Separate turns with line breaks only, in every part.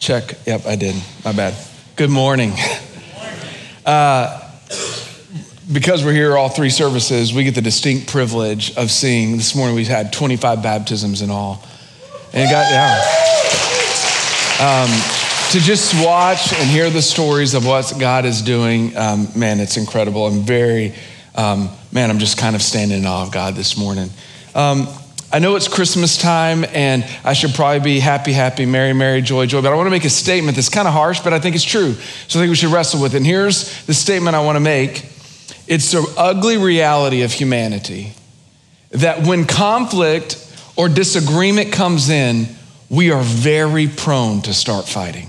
Check. Yep, I did. My bad. Good morning. Because we're here all three services, we get the distinct privilege of seeing, this morning we had 25 baptisms in all. And it got down. To just watch and hear the stories of what God is doing, man, it's incredible. I'm I'm just kind of standing in awe of God this morning. I know it's Christmas time and I should probably be happy, merry, joy, but I want to make a statement that's kind of harsh, but I think it's true. So I think we should wrestle with it. And here's the statement I want to make. It's the ugly reality of humanity that when conflict or disagreement comes in, we are very prone to start fighting.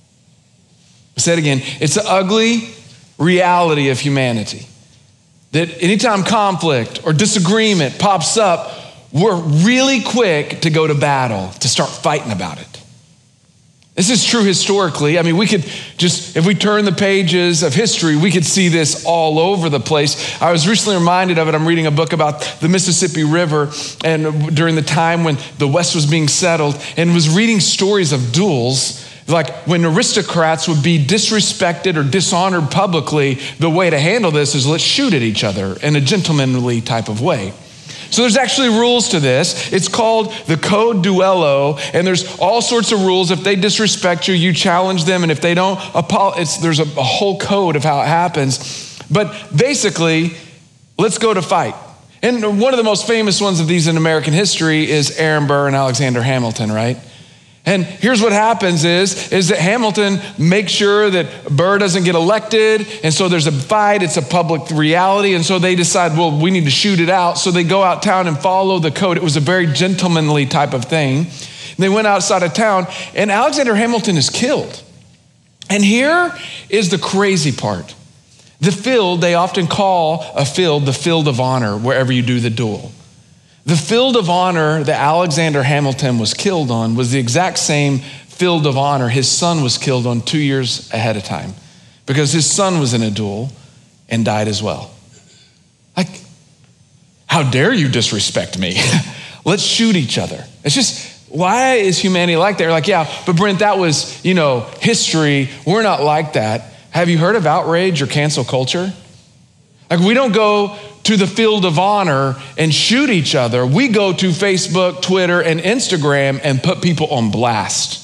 I'll say it again. It's the ugly reality of humanity that anytime conflict or disagreement pops up, we're really quick to go to battle, to start fighting about it. This is true historically. I mean, we could just, if we turn the pages of history, we could see this all over the place. I was recently reminded of it. I'm reading a book about the Mississippi River and during the time when the West was being settled, and was reading stories of duels. Like when aristocrats would be disrespected or dishonored publicly, the way to handle this is let's shoot at each other in a gentlemanly type of way. So there's actually rules to this. It's called the Code Duello, and there's all sorts of rules. If they disrespect you, you challenge them, and if they don't, there's a whole code of how it happens. But basically, let's go to fight. And one of the most famous ones of these in American history is Aaron Burr and Alexander Hamilton, right? And here's what happens is that Hamilton makes sure that Burr doesn't get elected. And so there's a fight, it's a public reality. And so they decide, well, we need to shoot it out. So they go out town and follow the code. It was a very gentlemanly type of thing. And they went outside of town and Alexander Hamilton is killed. And here is the crazy part. The field, they often call a field the field of honor, wherever you do the duel. The field of honor that Alexander Hamilton was killed on was the exact same field of honor his son was killed on 2 years ahead of time, because his son was in a duel and died as well. Like, how dare you disrespect me? Let's shoot each other. It's just, why is humanity like that? You're like, yeah, but Brent, that was, history. We're not like that. Have you heard of outrage or cancel culture? Like, we don't go to the field of honor and shoot each other. We go to Facebook, Twitter, and Instagram and put people on blast.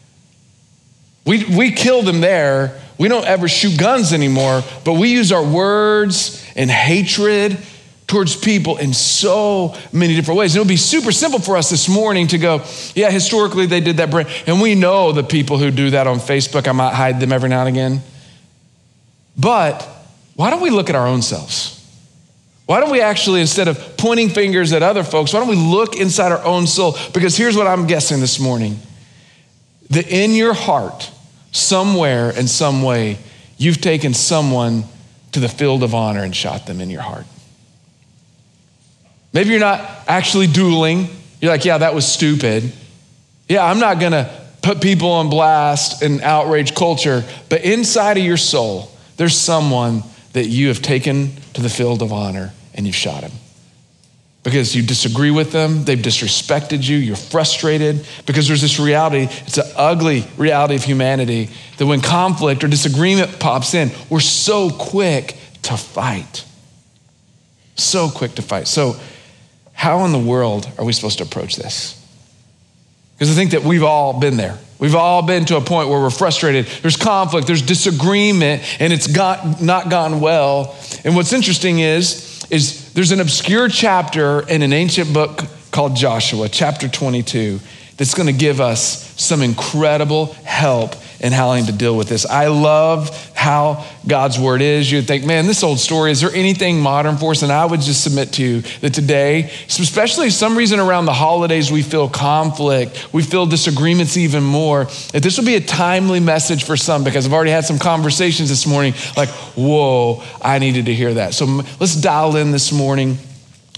We kill them there. We don't ever shoot guns anymore, but we use our words and hatred towards people in so many different ways. It would be super simple for us this morning to go, yeah, historically they did that, and we know the people who do that on Facebook. I might hide them every now and again. But why don't we look at our own selves? Why don't we actually, instead of pointing fingers at other folks, why don't we look inside our own soul? Because here's what I'm guessing this morning. That in your heart, somewhere in some way, you've taken someone to the field of honor and shot them in your heart. Maybe you're not actually dueling. You're like, yeah, that was stupid. Yeah, I'm not gonna put people on blast and outrage culture. But inside of your soul, there's someone that you have taken to the field of honor and you've shot him. Because you disagree with them, they've disrespected you, you're frustrated, because there's this reality, it's an ugly reality of humanity, that when conflict or disagreement pops in, we're so quick to fight. So quick to fight. So how in the world are we supposed to approach this? Because I think that we've all been there. We've all been to a point where we're frustrated. There's conflict, there's disagreement, and it's not gone well. And what's interesting is there's an obscure chapter in an ancient book called Joshua, chapter 22, that's gonna give us some incredible help in how to deal with this. I love how God's word is. You'd think, man, this old story, is there anything modern for us? And I would just submit to you that today, especially some reason around the holidays, we feel conflict, we feel disagreements even more. That this will be a timely message for some, because I've already had some conversations this morning like, whoa, I needed to hear that. So let's dial in this morning.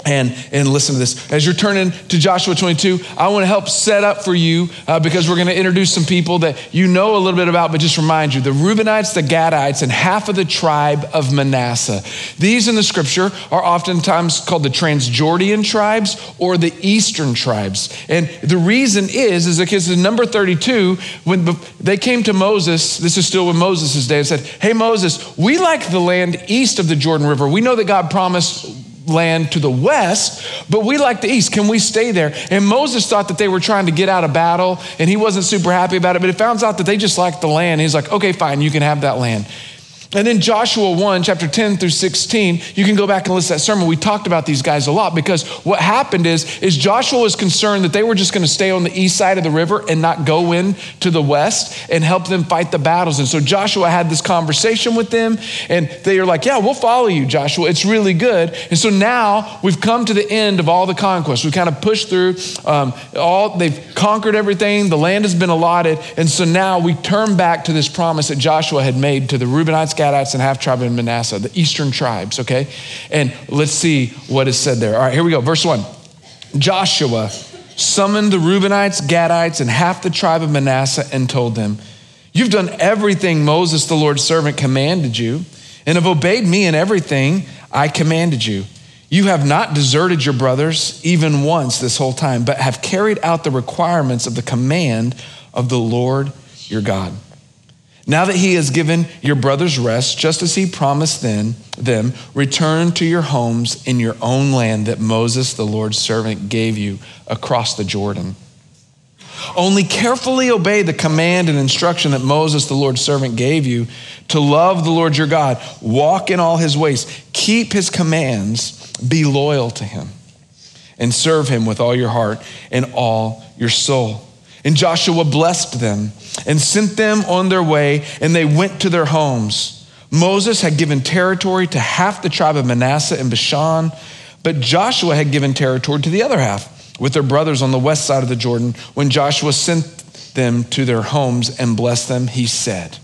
And listen to this. As you're turning to Joshua 22, I want to help set up for you because we're going to introduce some people that you know a little bit about, but just remind you, the Reubenites, the Gadites, and half of the tribe of Manasseh. These in the scripture are oftentimes called the Transjordan tribes or the Eastern tribes. And the reason is because in number 32, when they came to Moses, this is still in Moses' day, and said, hey, Moses, we like the land east of the Jordan River. We know that God promised land to the west, but we like the east. Can we stay there? And Moses thought that they were trying to get out of battle, and he wasn't super happy about it, but it found out that they just liked the land. He's like, okay, fine, you can have that land. And then Joshua 1, chapter 10 through 16, you can go back and listen to that sermon. We talked about these guys a lot because what happened is Joshua was concerned that they were just going to stay on the east side of the river and not go in to the west and help them fight the battles. And so Joshua had this conversation with them, and they are like, yeah, we'll follow you, Joshua. It's really good. And so now we've come to the end of all the conquest. We kind of pushed through they've conquered everything. The land has been allotted. And so now we turn back to this promise that Joshua had made to the Reubenites, Gadites, and half tribe of Manasseh, the eastern tribes, okay? And let's see what is said there. All right, here we go. Verse 1. Joshua summoned the Reubenites, Gadites, and half the tribe of Manasseh and told them, you've done everything Moses, the Lord's servant, commanded you, and have obeyed me in everything I commanded you. You have not deserted your brothers even once this whole time, but have carried out the requirements of the command of the Lord your God. Now that he has given your brothers rest, just as he promised them, return to your homes in your own land that Moses, the Lord's servant, gave you across the Jordan. Only carefully obey the command and instruction that Moses, the Lord's servant, gave you to love the Lord your God, walk in all his ways, keep his commands, be loyal to him, and serve him with all your heart and all your soul. And Joshua blessed them and sent them on their way, and they went to their homes. Moses had given territory to half the tribe of Manasseh and Bashan, but Joshua had given territory to the other half with their brothers on the west side of the Jordan. When Joshua sent them to their homes and blessed them, he said,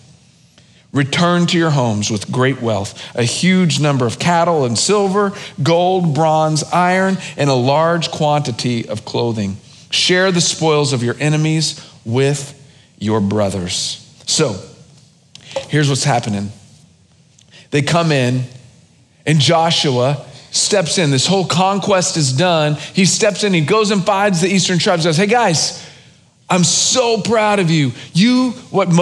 return to your homes with great wealth, a huge number of cattle and silver, gold, bronze, iron, and a large quantity of clothing. Share the spoils of your enemies with your brothers. So here's what's happening. They come in and Joshua steps in. This whole conquest is done. He steps in, he goes and finds the eastern tribes, says, hey guys, I'm so proud of you. You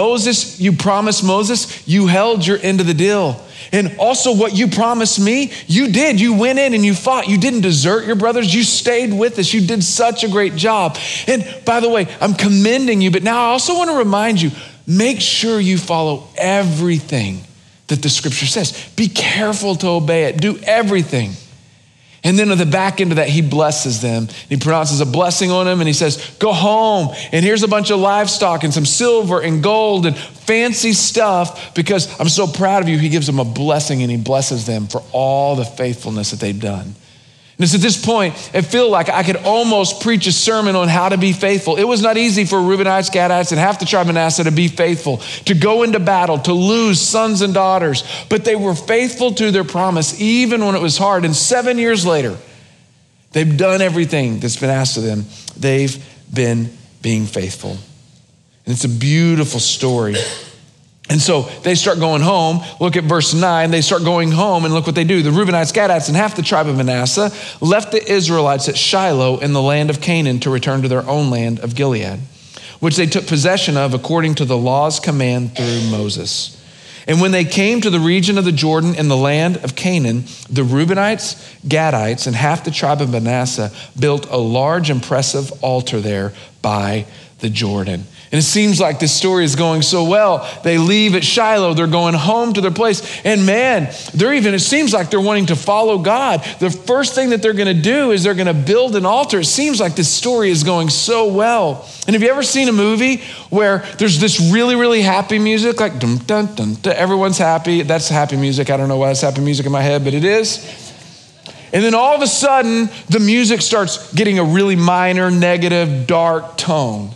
promised Moses, you held your end of the deal. And also what you promised me, you did. You went in and you fought. You didn't desert your brothers. You stayed with us. You did such a great job. And by the way, I'm commending you, but now I also want to remind you, make sure you follow everything that the scripture says. Be careful to obey it. Do everything. And then at the back end of that, he blesses them. He pronounces a blessing on them and he says, go home. And here's a bunch of livestock and some silver and gold and fancy stuff because I'm so proud of you. He gives them a blessing and he blesses them for all the faithfulness that they've done. And it's at this point, I feel like I could almost preach a sermon on how to be faithful. It was not easy for Reubenites, Gadites, and half the tribe of Manasseh to be faithful, to go into battle, to lose sons and daughters. But they were faithful to their promise, even when it was hard. And 7 years later, they've done everything that's been asked of them. They've been being faithful. And it's a beautiful story. And so they start going home. Look at verse 9. They start going home and look what they do. The Reubenites, Gadites, and half the tribe of Manasseh left the Israelites at Shiloh in the land of Canaan to return to their own land of Gilead, which they took possession of according to the law's command through Moses. And when they came to the region of the Jordan in the land of Canaan, the Reubenites, Gadites, and half the tribe of Manasseh built a large, impressive altar there by the Jordan. And it seems like this story is going so well. They leave at Shiloh. They're going home to their place. And man, it seems like they're wanting to follow God. The first thing that they're going to do is they're going to build an altar. It seems like this story is going so well. And have you ever seen a movie where there's this really, really happy music, like dum, dum, dum, dum, everyone's happy. That's happy music. I don't know why it's happy music in my head, but it is. And then all of a sudden, the music starts getting a really minor, negative, dark tone.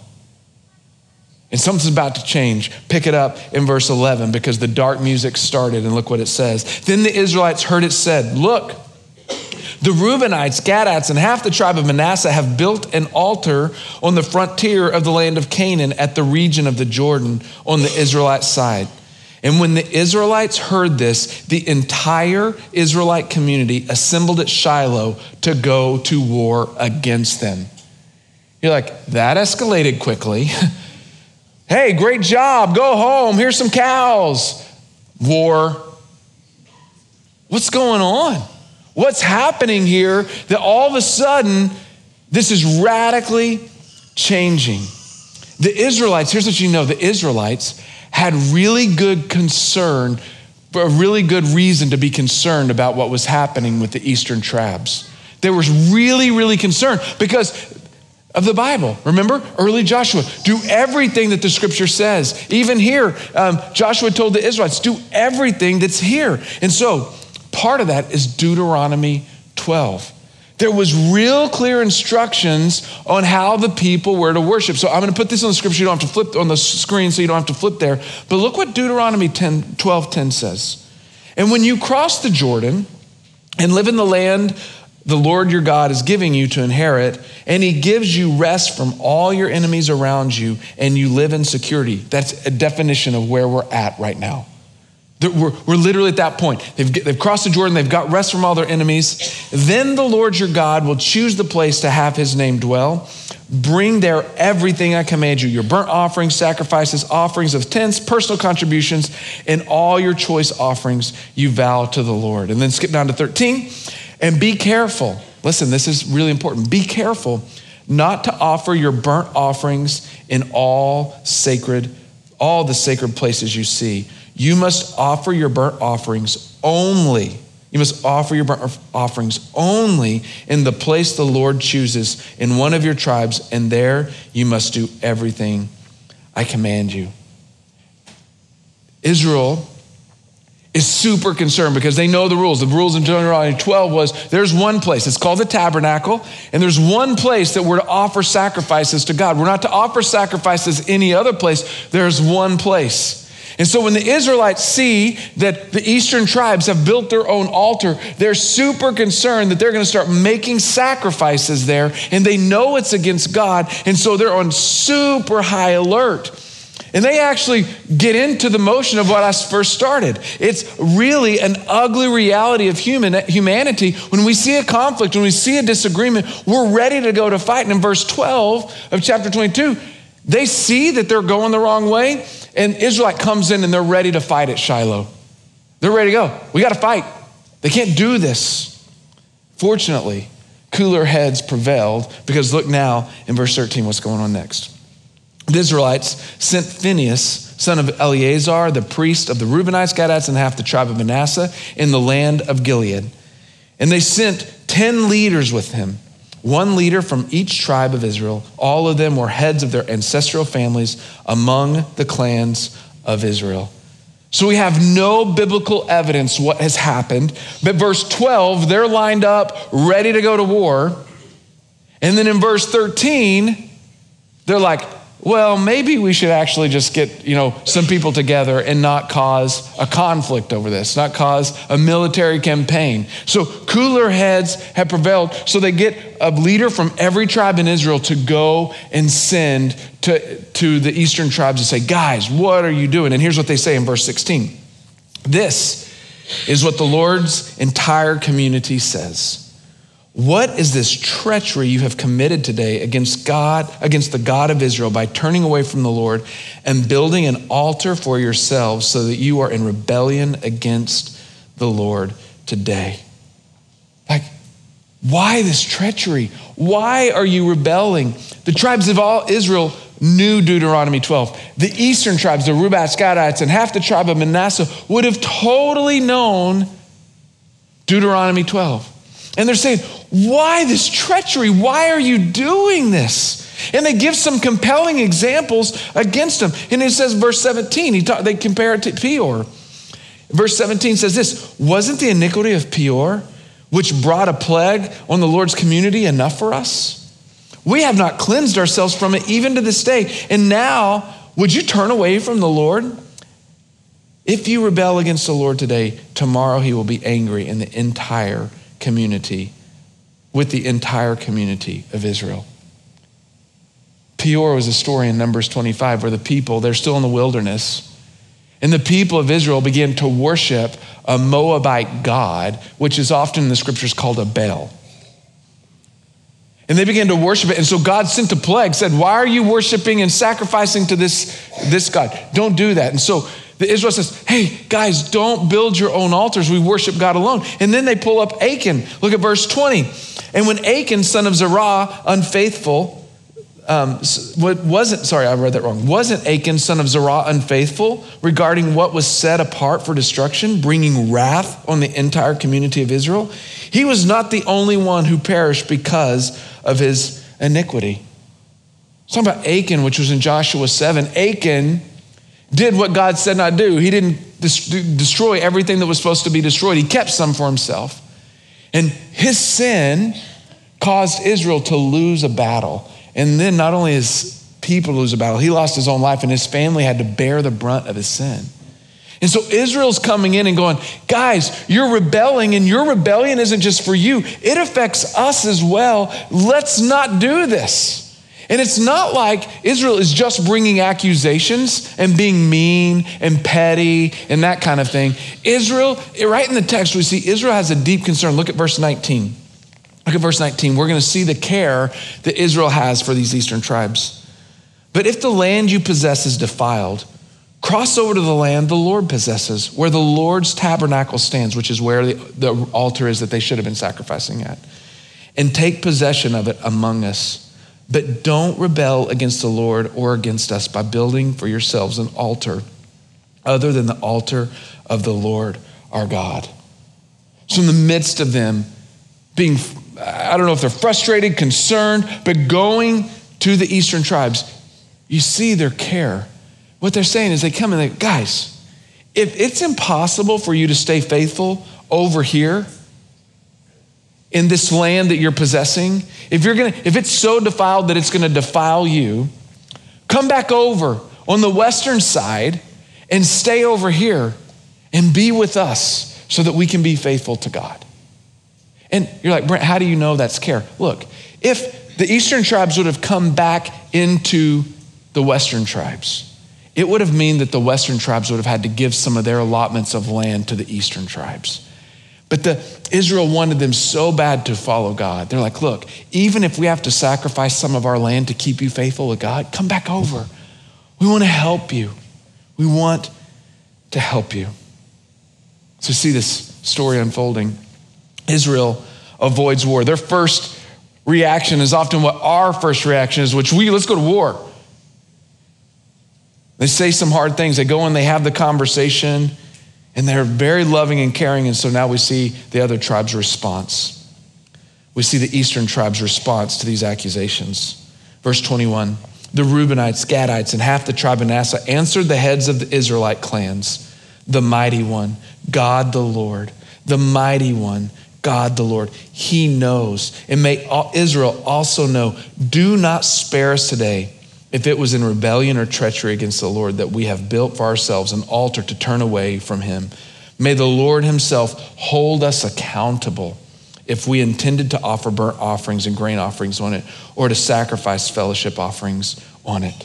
And something's about to change. Pick it up in verse 11 because the dark music started and look what it says. Then the Israelites heard it said, look, The Reubenites, Gadites, and half the tribe of Manasseh have built an altar on the frontier of the land of Canaan at the region of the Jordan on the Israelite side. And when the Israelites heard this, the entire Israelite community assembled at Shiloh to go to war against them. You're like, that escalated quickly. Hey, great job, go home, here's some cows. War. What's going on? What's happening here that all of a sudden, this is radically changing? The Israelites, here's what you know, the Israelites had really good concern, a really good reason to be concerned about what was happening with the eastern tribes. They were really, really concerned because of the Bible. Remember, early Joshua, do everything that the scripture says. Even here, Joshua told the Israelites, do everything that's here. And so part of that is Deuteronomy 12. There was real clear instructions on how the people were to worship. So I'm going to put this on the scripture. You don't have to flip on the screen, so you don't have to flip there. But look what Deuteronomy 12:10 says. And when you cross the Jordan and live in the land the Lord your God is giving you to inherit, and he gives you rest from all your enemies around you, and you live in security. That's a definition of where we're at right now. We're literally at that point. They've crossed the Jordan. They've got rest from all their enemies. Then the Lord your God will choose the place to have his name dwell. Bring there everything I command you, your burnt offerings, sacrifices, offerings of tents, personal contributions, and all your choice offerings you vow to the Lord. And then skip down to 13. And be careful. Listen, this is really important. Be careful not to offer your burnt offerings in all the sacred places you see. You must offer your burnt offerings only. You must offer your burnt offerings only in the place the Lord chooses in one of your tribes, and there you must do everything I command you. Israel is super concerned because they know the rules. The rules in Deuteronomy 12 was there's one place. It's called the tabernacle, and there's one place that we're to offer sacrifices to God. We're not to offer sacrifices any other place. There's one place. And so when the Israelites see that the eastern tribes have built their own altar, they're super concerned that they're going to start making sacrifices there, and they know it's against God, and so they're on super high alert. And they actually get into the motion of what I first started. It's really an ugly reality of humanity. When we see a conflict, when we see a disagreement, we're ready to go to fight. And in verse 12 of chapter 22, they see that they're going the wrong way, and Israelite comes in and they're ready to fight at Shiloh. They're ready to go. We got to fight. They can't do this. Fortunately, cooler heads prevailed, because look now in verse 13 what's going on next. The Israelites sent Phinehas, son of Eleazar, the priest of the Reubenites, Gadites, and half the tribe of Manasseh in the land of Gilead. And they sent 10 leaders with him, one leader from each tribe of Israel. All of them were heads of their ancestral families among the clans of Israel. So we have no biblical evidence what has happened. But verse 12, they're lined up, ready to go to war. And then in verse 13, they're like, well, maybe we should actually just get, some people together and not cause a conflict over this, not cause a military campaign. So cooler heads have prevailed. So they get a leader from every tribe in Israel to go and send to the eastern tribes and say, guys, what are you doing? And here's what they say in verse 16. This is what the Lord's entire community says. What is this treachery you have committed today against the God of Israel, by turning away from the Lord and building an altar for yourselves, so that you are in rebellion against the Lord today? Like, why this treachery? Why are you rebelling? The tribes of all Israel knew Deuteronomy 12. The eastern tribes, the Reubenites, Gadites, and half the tribe of Manasseh would have totally known Deuteronomy 12. And they're saying, why this treachery? Why are you doing this? And they give some compelling examples against them. And it says, verse 17, they compare it to Peor. Verse 17 says this: wasn't the iniquity of Peor, which brought a plague on the Lord's community, enough for us? We have not cleansed ourselves from it even to this day. And now, would you turn away from the Lord? If you rebel against the Lord today, tomorrow he will be angry, and the entire community with the entire community of Israel. Peor was a story in Numbers 25 where the people, they're still in the wilderness, and the people of Israel began to worship a Moabite god, which is often in the scriptures called a Baal. And they began to worship it. And so God sent a plague, said, why are you worshiping and sacrificing to this God? Don't do that. And so the Israel says, hey, guys, don't build your own altars. We worship God alone. And then they pull up Achan. Look at verse 20. And when Achan, son of Zerah, unfaithful, Wasn't Achan, son of Zerah, unfaithful regarding what was set apart for destruction, bringing wrath on the entire community of Israel? He was not the only one who perished because of his iniquity. It's talking about Achan, which was in Joshua 7. Achan did what God said not do. He didn't destroy everything that was supposed to be destroyed. He kept some for himself. And his sin caused Israel to lose a battle. And then not only his people lose a battle, he lost his own life, and his family had to bear the brunt of his sin. And so Israel's coming in and going, guys, you're rebelling, and your rebellion isn't just for you. It affects us as well. Let's not do this. And it's not like Israel is just bringing accusations and being mean and petty and that kind of thing. Israel, right in the text, we see Israel has a deep concern. Look at verse 19. Look at verse 19. We're going to see the care that Israel has for these eastern tribes. But if the land you possess is defiled, cross over to the land the Lord possesses, where the Lord's tabernacle stands, which is where the altar is that they should have been sacrificing at, and take possession of it among us. But don't rebel against the Lord or against us by building for yourselves an altar other than the altar of the Lord our God. So in the midst of them being, I don't know if they're frustrated, concerned, but going to the eastern tribes, you see their care. What they're saying is they come and they, guys, if it's impossible for you to stay faithful over here in this land that you're possessing, if it's so defiled that it's gonna defile you, come back over on the western side and stay over here and be with us so that we can be faithful to God. And you're like, Brent, how do you know that's care? Look, if the eastern tribes would have come back into the western tribes, it would have meant that the western tribes would have had to give some of their allotments of land to the eastern tribes. But Israel wanted them so bad to follow God. They're like, look, even if we have to sacrifice some of our land to keep you faithful with God, come back over. We want to help you. We want to help you. So see this story unfolding. Israel avoids war. Their first reaction is often what our first reaction is, let's go to war. They say some hard things. They go and they have the conversation, and they're very loving and caring. And so now we see the other tribe's response. We see the eastern tribe's response to these accusations. Verse 21, the Reubenites, Gadites, and half the tribe of Manasseh answered the heads of the Israelite clans, the mighty one, God the Lord, the mighty one, God the Lord. He knows. And may Israel also know, do not spare us today if it was in rebellion or treachery against the Lord that we have built for ourselves an altar to turn away from him. May the Lord himself hold us accountable if we intended to offer burnt offerings and grain offerings on it, or to sacrifice fellowship offerings on it.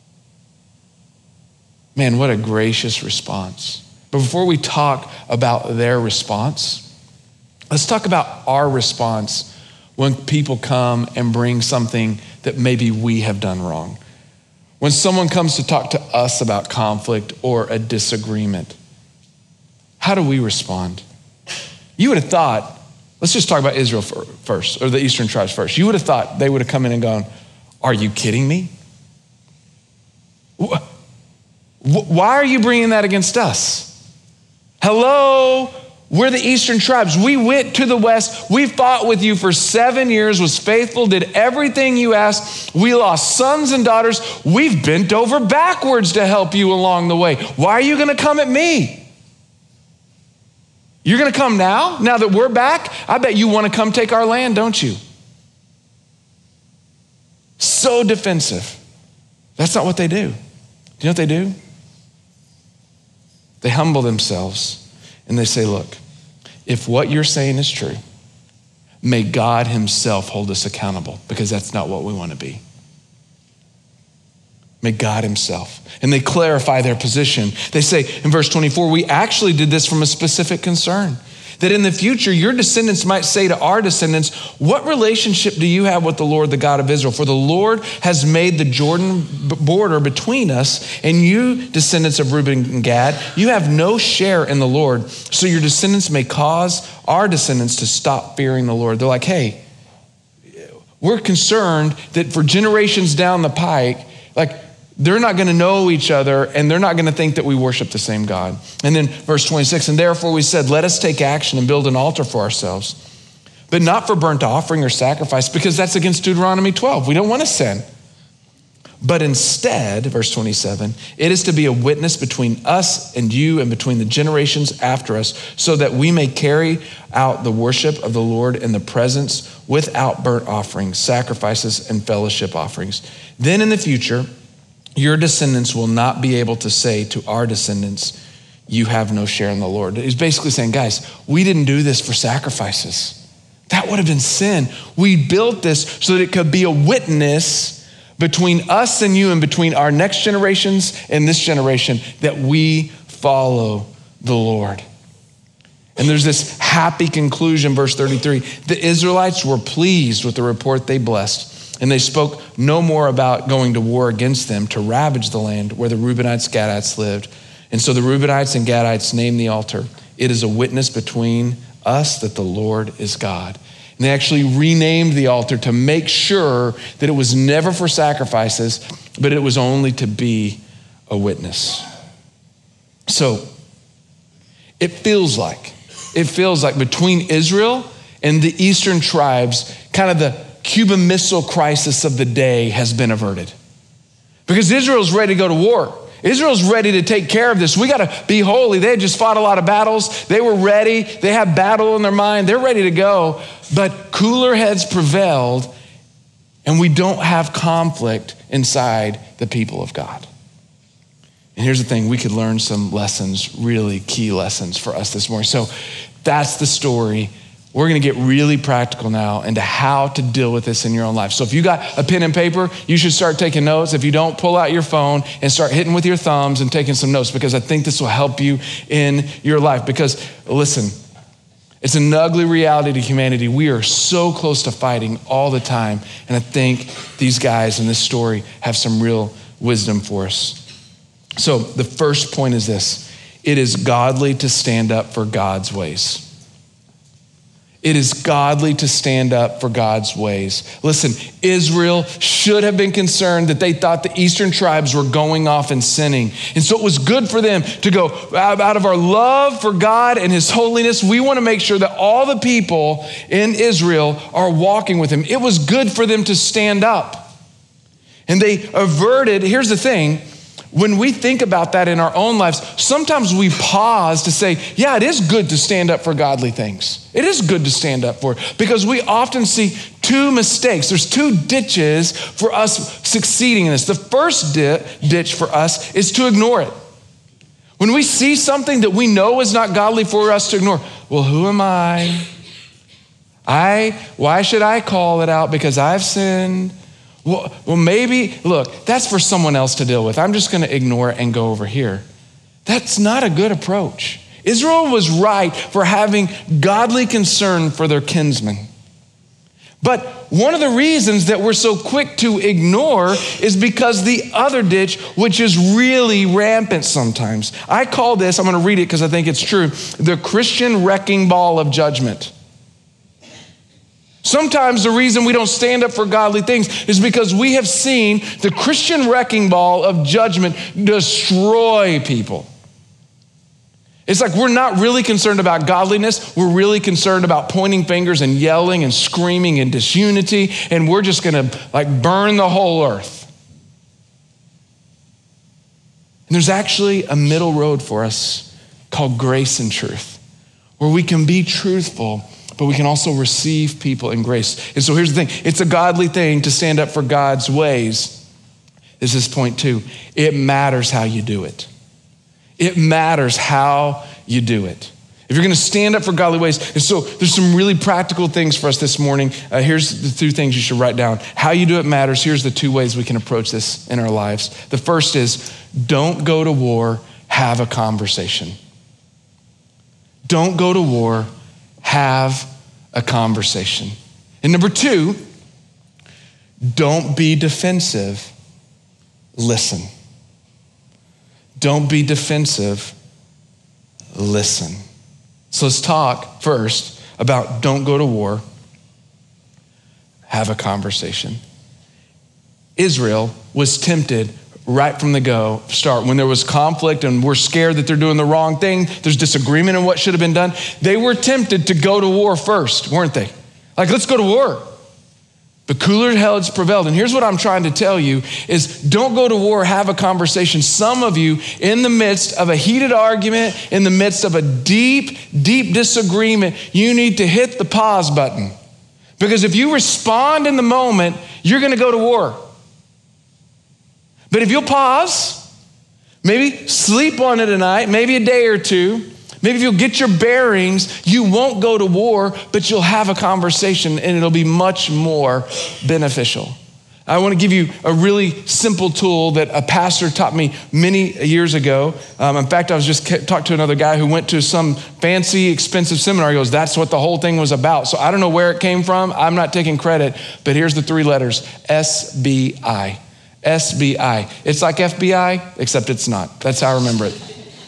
Man, what a gracious response. But before we talk about their response, let's talk about our response when people come and bring something that maybe we have done wrong. When someone comes to talk to us about conflict or a disagreement, how do we respond? You would have thought, let's just talk about Israel first, or the eastern tribes first. You would have thought they would have come in and gone, are you kidding me? Why are you bringing that against us? Hello? We're the eastern tribes. We went to the west. We fought with you for 7 years, was faithful, did everything you asked. We lost sons and daughters. We've bent over backwards to help you along the way. Why are you going to come at me? You're going to come now that we're back? I bet you want to come take our land, don't you? So defensive. That's not what they do. Do you know what they do? They humble themselves and they say, look, if what you're saying is true, may God himself hold us accountable, because that's not what we want to be. May God himself. And they clarify their position. They say in verse 24, we actually did this from a specific concern, that in the future, your descendants might say to our descendants, what relationship do you have with the Lord, the God of Israel? For the Lord has made the Jordan border between us, and you, descendants of Reuben and Gad, you have no share in the Lord. So your descendants may cause our descendants to stop fearing the Lord. They're like, hey, we're concerned that for generations down the pike, like, they're not going to know each other, and they're not going to think that we worship the same God. And then verse 26, and therefore we said, let us take action and build an altar for ourselves, but not for burnt offering or sacrifice, because that's against Deuteronomy 12. We don't want to sin. But instead, verse 27, it is to be a witness between us and you and between the generations after us, so that we may carry out the worship of the Lord in the presence without burnt offerings, sacrifices, and fellowship offerings. Then in the future, your descendants will not be able to say to our descendants, you have no share in the Lord. He's basically saying, guys, we didn't do this for sacrifices. That would have been sin. We built this so that it could be a witness between us and you and between our next generations and this generation that we follow the Lord. And there's this happy conclusion, verse 33. The Israelites were pleased with the report they blessed, and they spoke no more about going to war against them to ravage the land where the Reubenites, Gadites lived. And so the Reubenites and Gadites named the altar, it is a witness between us that the Lord is God. And they actually renamed the altar to make sure that it was never for sacrifices, but it was only to be a witness. So it feels like between Israel and the eastern tribes, kind of the Cuban Missile Crisis of the day has been averted. Because Israel's ready to go to war. Israel's ready to take care of this. We got to be holy. They had just fought a lot of battles. They were ready. They had battle in their mind. They're ready to go. But cooler heads prevailed, and we don't have conflict inside the people of God. And here's the thing, we could learn some lessons, really key lessons for us this morning. So that's the story. We're going to get really practical now into how to deal with this in your own life. So if you got a pen and paper, you should start taking notes. If you don't, pull out your phone and start hitting with your thumbs and taking some notes, because I think this will help you in your life. Because listen, it's an ugly reality to humanity. We are so close to fighting all the time. And I think these guys in this story have some real wisdom for us. So the first point is this: it is godly to stand up for God's ways. It is godly to stand up for God's ways. Listen, Israel should have been concerned that they thought the eastern tribes were going off and sinning. And so it was good for them to go, out of our love for God and his holiness, we want to make sure that all the people in Israel are walking with him. It was good for them to stand up. And they averted, here's the thing, when we think about that in our own lives, sometimes we pause to say, yeah, it is good to stand up for godly things. It is good to stand up for it, because we often see two mistakes. There's two ditches for us succeeding in this. The first ditch for us is to ignore it. When we see something that we know is not godly for us to ignore, well, who am I? Why should I call it out because I've sinned? Well, maybe, look, that's for someone else to deal with. I'm just going to ignore it and go over here. That's not a good approach. Israel was right for having godly concern for their kinsmen. But one of the reasons that we're so quick to ignore is because the other ditch, which is really rampant sometimes. I call this, I'm going to read it because I think it's true, the Christian wrecking ball of judgment. Sometimes the reason we don't stand up for godly things is because we have seen the Christian wrecking ball of judgment destroy people. It's like we're not really concerned about godliness. We're really concerned about pointing fingers and yelling and screaming and disunity, and we're just going to burn the whole earth. And there's actually a middle road for us called grace and truth, where we can be truthful, but we can also receive people in grace. And so here's the thing. It's a godly thing to stand up for God's ways. This is point 2. It matters how you do it. It matters how you do it. If you're gonna stand up for godly ways. And so there's some really practical things for us this morning. Here's the 2 things you should write down. How you do it matters. Here's the 2 ways we can approach this in our lives. The first is, don't go to war, have a conversation. Don't go to war, have a conversation. And number 2, don't be defensive, listen. Don't be defensive, listen. So let's talk first about don't go to war, have a conversation. Israel was tempted right from the start. When there was conflict and we're scared that they're doing the wrong thing, there's disagreement on what should have been done, they were tempted to go to war first, weren't they? Like, let's go to war. But cooler heads prevailed. And here's what I'm trying to tell you is don't go to war, have a conversation. Some of you, in the midst of a heated argument, in the midst of a deep, deep disagreement, you need to hit the pause button. Because if you respond in the moment, you're gonna go to war. But if you'll pause, maybe sleep on it tonight, maybe a day or 2, maybe if you'll get your bearings, you won't go to war, but you'll have a conversation and it'll be much more beneficial. I want to give you a really simple tool that a pastor taught me many years ago. In fact, I was just talking to another guy who went to some fancy, expensive seminar. He goes, that's what the whole thing was about. So I don't know where it came from. I'm not taking credit, but here's the 3 letters, SBI. SBI. It's like FBI, except it's not. That's how I remember it.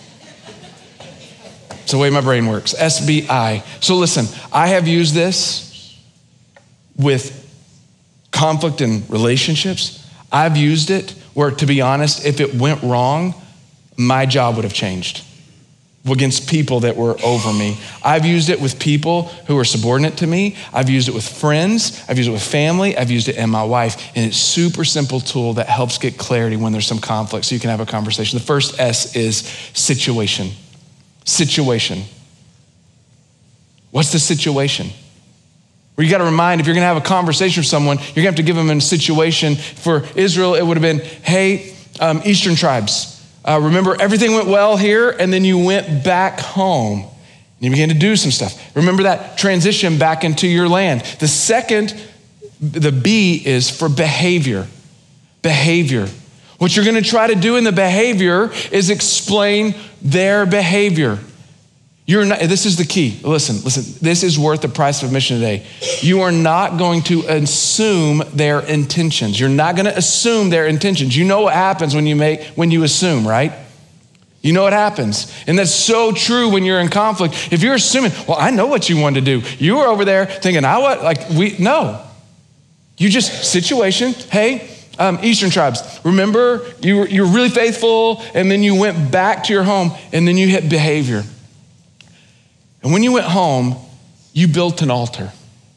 It's the way my brain works, SBI. So listen, I have used this with conflict in relationships. I've used it where, to be honest, if it went wrong, my job would have changed against people that were over me. I've used it with people who are subordinate to me. I've used it with friends. I've used it with family. I've used it in my wife. And it's a super simple tool that helps get clarity when there's some conflict so you can have a conversation. The first S is situation. Situation. What's the situation? Where you got to remind, if you're going to have a conversation with someone, you're going to have to give them a situation. For Israel, it would have been, hey, Eastern tribes, remember everything went well here, and then you went back home. And you began to do some stuff. Remember that transition back into your land. The second, the B is for behavior. Behavior. What you're going to try to do in the behavior is explain their behavior. This is the key. Listen, this is worth the price of admission today. You are not going to assume their intentions. You're not going to assume their intentions. You know what happens when you assume, right? You know what happens. And that's so true when you're in conflict. If you're assuming, well, I know what you wanted to do. You were over there thinking, no. You just, situation, hey, Eastern tribes, remember you're really faithful, and then you went back to your home, and then you hit behavior. And when you went home, you built an altar.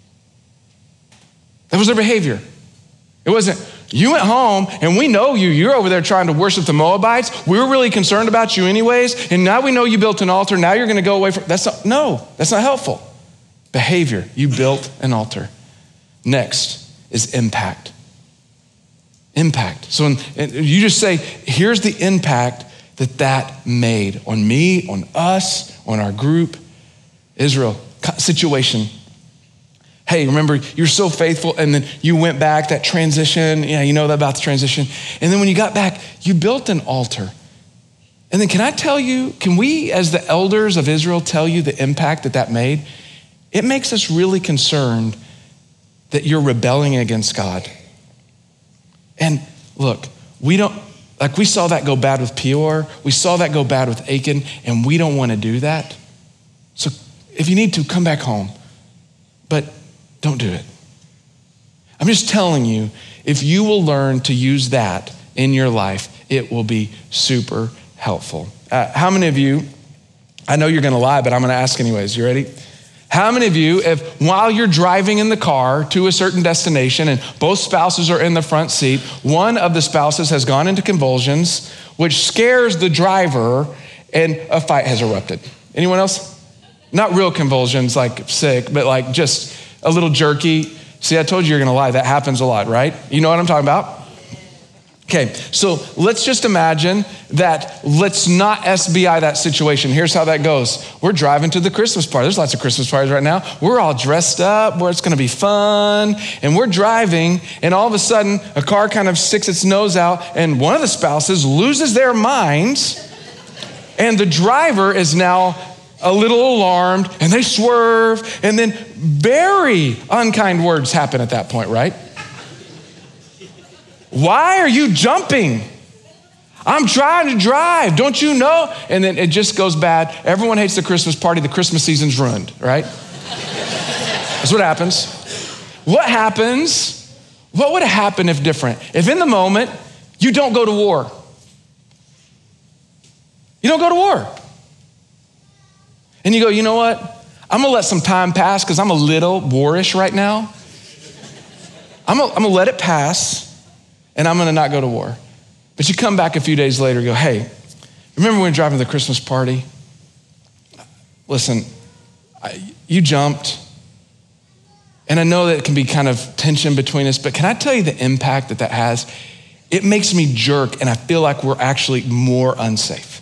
That was their behavior. It wasn't, you went home and we know you're over there trying to worship the Moabites. We were really concerned about you anyways. And now we know you built an altar. Now you're going to go away from, that's not helpful. Behavior, you built an altar. Next is impact. Impact. So you just say, here's the impact that made on me, on us, on our group. Israel, situation. Hey, remember, you're so faithful, and then you went back, that transition, you know about the transition. And then when you got back, you built an altar. And then can we as the elders of Israel tell you the impact that made? It makes us really concerned that you're rebelling against God. And look, we saw that go bad with Peor, we saw that go bad with Achan, and we don't want to do that. So if you need to, come back home, but don't do it. I'm just telling you, if you will learn to use that in your life, it will be super helpful. How many of you, I know you're gonna lie, but I'm gonna ask anyways, you ready? How many of you, if while you're driving in the car to a certain destination and both spouses are in the front seat, one of the spouses has gone into convulsions, which scares the driver, and a fight has erupted? Anyone else? Not real convulsions, like sick, but like just a little jerky. See, I told you you're gonna lie. That happens a lot, right? You know what I'm talking about? Okay, so let's just imagine that, let's not SBI that situation. Here's how that goes. We're driving to the Christmas party. There's lots of Christmas parties right now. We're all dressed up, where it's gonna be fun, and we're driving, and all of a sudden, a car kind of sticks its nose out, and one of the spouses loses their minds, and the driver is now a little alarmed, and they swerve, and then very unkind words happen at that point, right? Why are you jumping? I'm trying to drive, don't you know? And then it just goes bad. Everyone hates the Christmas party. The Christmas season's ruined, right? That's what happens. What happens? What would happen if different? If in the moment, you don't go to war. You don't go to war. And you go, you know what? I'm gonna let some time pass because I'm a little warish right now. I'm gonna let it pass. And I'm gonna not go to war. But you come back a few days later and go, hey, remember when we were driving to the Christmas party? Listen, you jumped. And I know that it can be kind of tension between us, but can I tell you the impact that has? It makes me jerk, and I feel like we're actually more unsafe.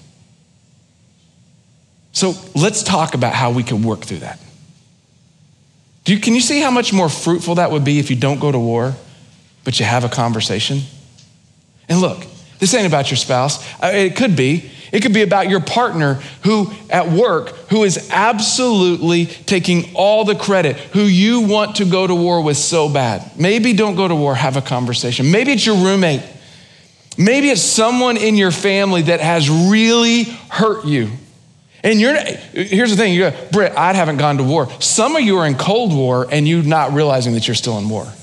So let's talk about how we can work through that. Can you see how much more fruitful that would be if you don't go to war, but you have a conversation? And look, this ain't about your spouse. It could be. It could be about your partner who at work, who is absolutely taking all the credit, who you want to go to war with so bad. Maybe don't go to war, have a conversation. Maybe it's your roommate. Maybe it's someone in your family that has really hurt you. And here's the thing, you go, Britt, I haven't gone to war. Some of you are in Cold War and you not realizing that you're still in war.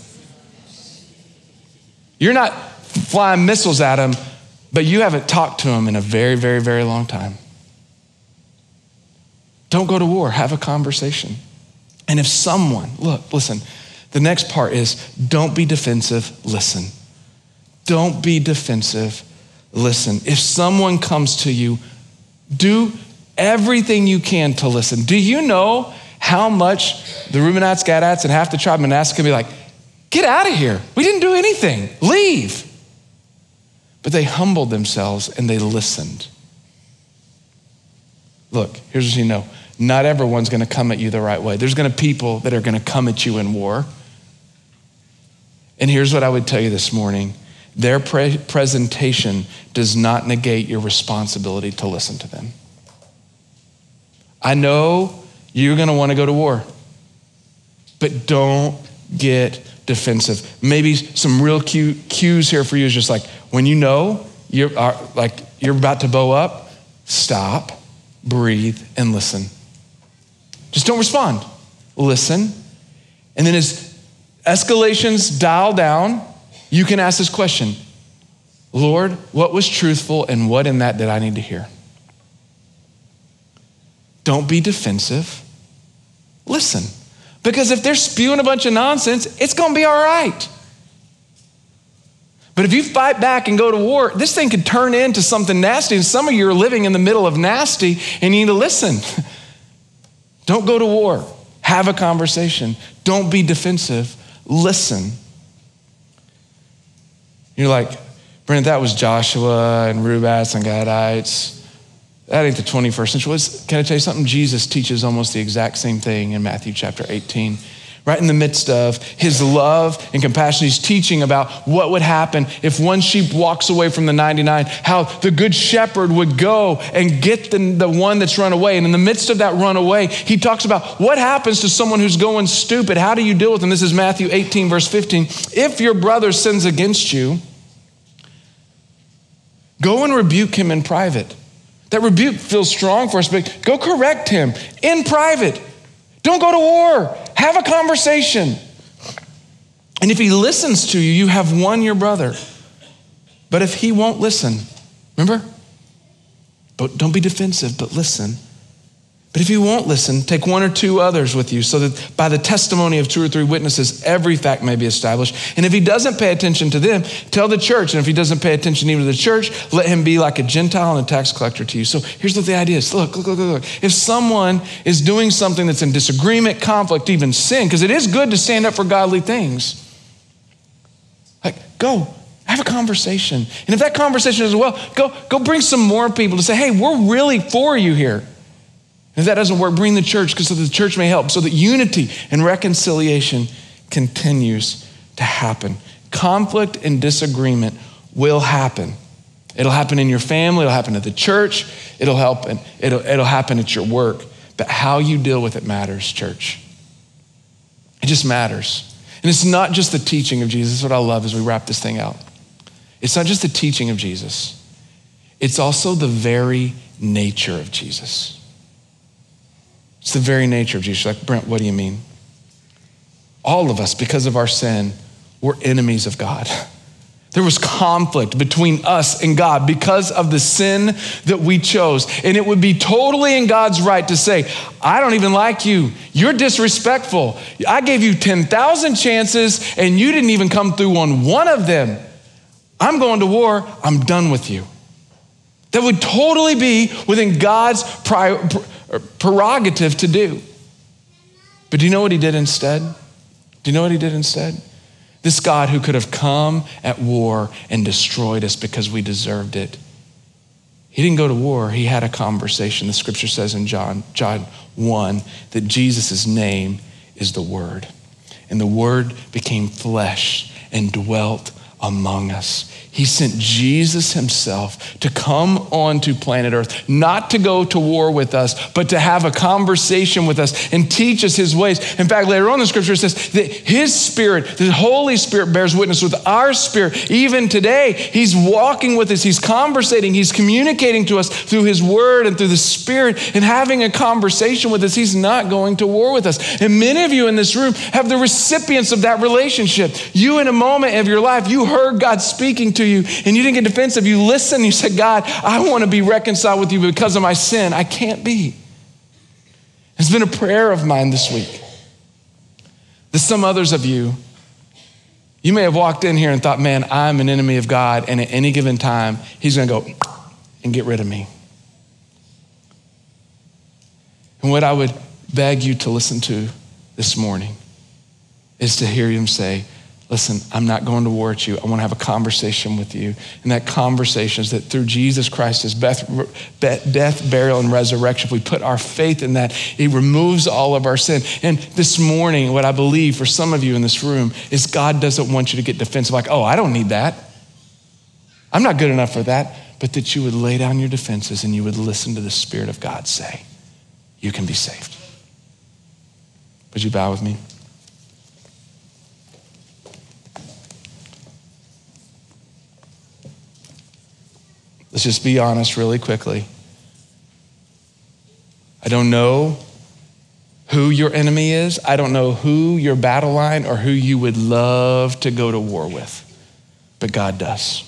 You're not flying missiles at them, but you haven't talked to them in a very, very, very long time. Don't go to war, have a conversation. And if someone, listen, the next part is don't be defensive, listen. Don't be defensive, listen. If someone comes to you, do everything you can to listen. Do you know how much the Reubenites, Gadites, and half the tribe of Manasseh can be like, get out of here. We didn't do anything. Leave. But they humbled themselves and they listened. Look, here's what you know. Not everyone's going to come at you the right way. There's going to be people that are going to come at you in war. And here's what I would tell you this morning. Their presentation does not negate your responsibility to listen to them. I know you're going to want to go to war, but don't get defensive. Maybe some real cues here for you is just like, when you know you're about to bow up, stop, breathe, and listen. Just don't respond. Listen. And then as escalations dial down, you can ask this question, Lord, what was truthful and what in that did I need to hear? Don't be defensive. Listen. Because if they're spewing a bunch of nonsense, it's gonna be all right. But if you fight back and go to war, this thing could turn into something nasty, and some of you are living in the middle of nasty and you need to listen. Don't go to war. Have a conversation. Don't be defensive. Listen. You're like, Brent, that was Joshua and Reubenites and Gadites. That ain't the 21st century. Can I tell you something? Jesus teaches almost the exact same thing in Matthew chapter 18. Right in the midst of his love and compassion, he's teaching about what would happen if one sheep walks away from the 99, how the good shepherd would go and get the one that's run away. And in the midst of that runaway, he talks about what happens to someone who's going stupid. How do you deal with them? This is Matthew 18, verse 15. If your brother sins against you, go and rebuke him in private. That rebuke feels strong for us, but go correct him in private. Don't go to war. Have a conversation. And if he listens to you, you have won your brother. But if he won't listen, remember? But don't be defensive, but listen. But if he won't listen, take one or two others with you so that by the testimony of 2 or 3 witnesses, every fact may be established. And if he doesn't pay attention to them, tell the church. And if he doesn't pay attention even to the church, let him be like a Gentile and a tax collector to you. So here's what the idea is. Look. If someone is doing something that's in disagreement, conflict, even sin, because it is good to stand up for godly things, like go Have a conversation. And if that conversation doesn't well, go bring some more people to say, hey, we're really for you here. And if that doesn't work, bring the church so that the church may help, so that unity and reconciliation continues to happen. Conflict and disagreement will happen. It'll happen in your family, it'll happen at the church, it'll happen at your work. But how you deal with it matters, church. It just matters. And it's not just the teaching of Jesus. That's what I love as we wrap this thing out. It's not just the teaching of Jesus. It's also the very nature of Jesus. It's the very nature of Jesus. You're like, Brent, what do you mean? All of us, because of our sin, we're enemies of God. There was conflict between us and God because of the sin that we chose. And it would be totally in God's right to say, I don't even like you. You're disrespectful. I gave you 10,000 chances and you didn't even come through on one of them. I'm going to war. I'm done with you. That would totally be within God's prerogative to do. But do you know what he did instead? Do you know what he did instead? This God who could have come at war and destroyed us because we deserved it. He didn't go to war. He had a conversation. The scripture says in John 1 that Jesus' name is the Word. And the Word became flesh and dwelt among us. He sent Jesus himself to come onto planet Earth, not to go to war with us, but to have a conversation with us and teach us his ways. In fact, later on in the scripture, it says that his Spirit, the Holy Spirit, bears witness with our spirit. Even today, he's walking with us, he's conversating, he's communicating to us through his word and through the Spirit and having a conversation with us. He's not going to war with us. And many of you in this room have the recipients of that relationship. You, in a moment of your life, you heard God speaking to you and you didn't get defensive. You listened, you said, God, I want to be reconciled with you because of my sin. I can't be. It's been a prayer of mine this week. There's some others of you, you may have walked in here and thought, man, I'm an enemy of God, and at any given time, he's going to go and get rid of me. And what I would beg you to listen to this morning is to hear him say, listen, I'm not going to war at you. I want to have a conversation with you. And that conversation is that through Jesus Christ, his death, burial, and resurrection, if we put our faith in that, it removes all of our sin. And this morning, what I believe for some of you in this room is God doesn't want you to get defensive, like, oh, I don't need that. I'm not good enough for that. But that you would lay down your defenses and you would listen to the Spirit of God say, you can be saved. Would you bow with me? Let's just be honest really quickly. I don't know who your enemy is. I don't know who your battle line or who you would love to go to war with, but God does.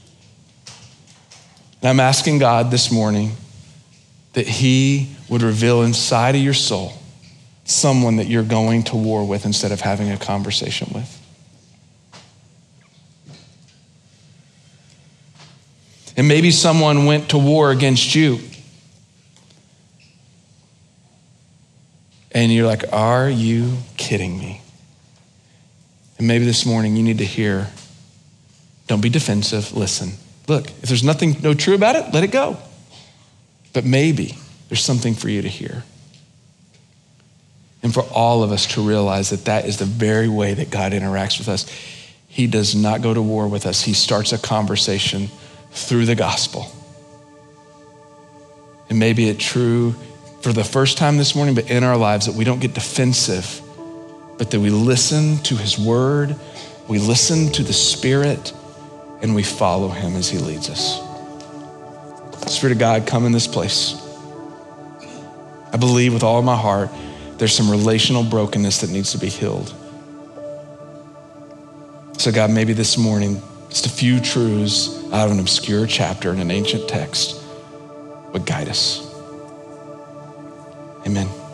And I'm asking God this morning that he would reveal inside of your soul someone that you're going to war with instead of having a conversation with. And maybe someone went to war against you. And you're like, are you kidding me? And maybe this morning you need to hear, don't be defensive, listen. Look, if there's nothing, no true about it, let it go. But maybe there's something for you to hear. And for all of us to realize that that is the very way that God interacts with us. He does not go to war with us. He starts a conversation through the gospel. And maybe it's true for the first time this morning, but in our lives that we don't get defensive, but that we listen to his word, we listen to the Spirit, and we follow him as he leads us. Spirit of God, come in this place. I believe with all of my heart, there's some relational brokenness that needs to be healed. So God, maybe this morning, just a few truths out of an obscure chapter in an ancient text would guide us. Amen.